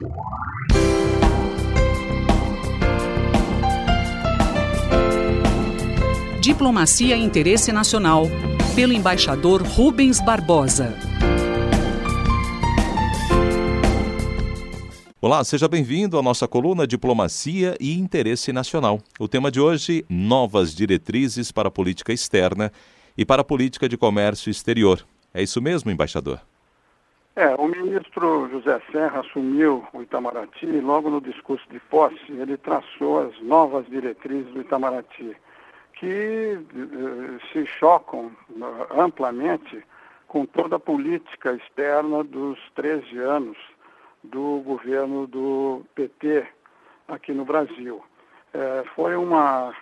Diplomacia e Interesse Nacional, pelo embaixador Rubens Barbosa. Olá, seja bem-vindo à nossa coluna Diplomacia e Interesse Nacional. O tema de hoje, novas diretrizes para a política externa e para a política de comércio exterior. É isso mesmo, embaixador? O ministro José Serra assumiu o Itamaraty e logo no discurso de posse ele traçou as novas diretrizes do Itamaraty, que se chocam amplamente com toda a política externa dos 13 anos do governo do PT aqui no Brasil. Foram uma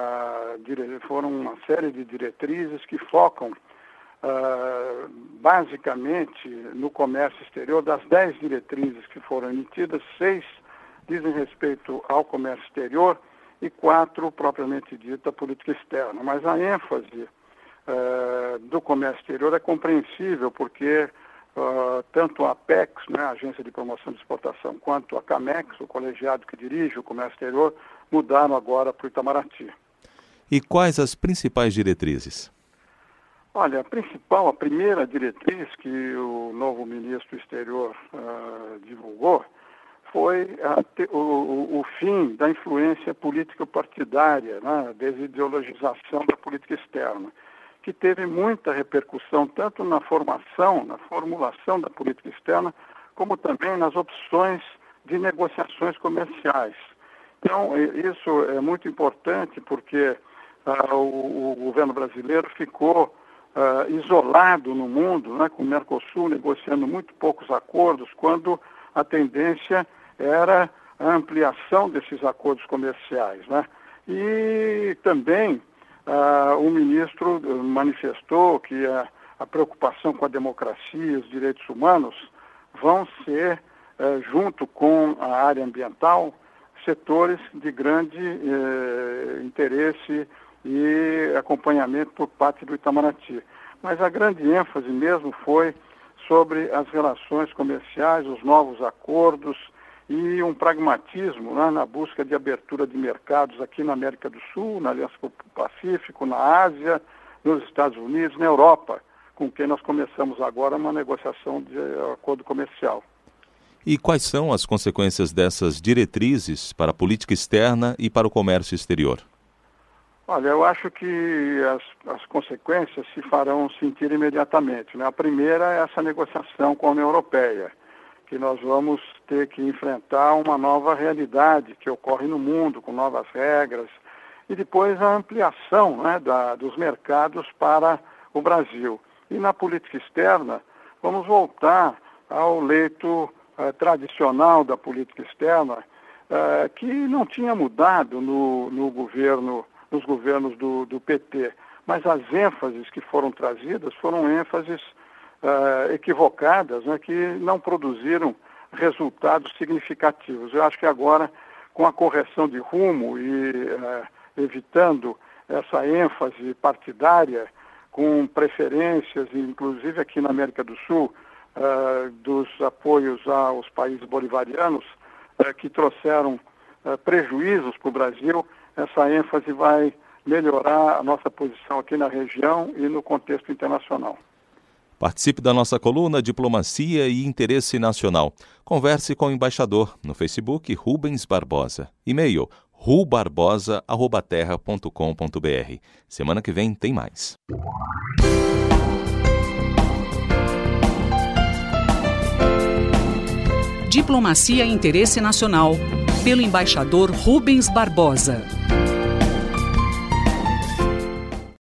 série de diretrizes que focam basicamente no comércio exterior. Das 10 diretrizes que foram emitidas, 6 dizem respeito ao comércio exterior e 4 propriamente dita política externa. Mas a ênfase do comércio exterior é compreensível porque tanto a Apex, a Agência de Promoção de Exportação, quanto a Camex, o colegiado que dirige o comércio exterior, mudaram agora para o Itamaraty. E quais as principais diretrizes? Olha, a primeira diretriz que o novo ministro do Exterior divulgou foi o fim da influência político-partidária, a desideologização da política externa, que teve muita repercussão tanto na formulação da política externa, como também nas opções de negociações comerciais. Então, isso é muito importante porque o governo brasileiro ficou isolado no mundo, com o Mercosul negociando muito poucos acordos, quando a tendência era a ampliação desses acordos comerciais. E também o ministro manifestou que a preocupação com a democracia e os direitos humanos vão ser, junto com a área ambiental, setores de grande interesse e acompanhamento por parte do Itamaraty. Mas a grande ênfase mesmo foi sobre as relações comerciais, os novos acordos e um pragmatismo na busca de abertura de mercados aqui na América do Sul, na Aliança Pacífico, na Ásia, nos Estados Unidos, na Europa, com quem nós começamos agora uma negociação de acordo comercial. E quais são as consequências dessas diretrizes para a política externa e para o comércio exterior? Olha, eu acho que as consequências se farão sentir imediatamente. A primeira é essa negociação com a União Europeia, que nós vamos ter que enfrentar uma nova realidade que ocorre no mundo, com novas regras, e depois a ampliação dos mercados para o Brasil. E na política externa, vamos voltar ao leito tradicional da política externa, que não tinha mudado nos governos do PT, mas as ênfases que foram trazidas foram ênfases equivocadas, que não produziram resultados significativos. Eu acho que agora, com a correção de rumo e evitando essa ênfase partidária, com preferências, inclusive aqui na América do Sul, dos apoios aos países bolivarianos, que trouxeram prejuízos para o Brasil, essa ênfase vai melhorar a nossa posição aqui na região e no contexto internacional. Participe da nossa coluna Diplomacia e Interesse Nacional. Converse com o embaixador no Facebook Rubens Barbosa. E-mail rubarbosa@terra.com.br. Semana que vem tem mais. Diplomacia e Interesse Nacional, pelo embaixador Rubens Barbosa.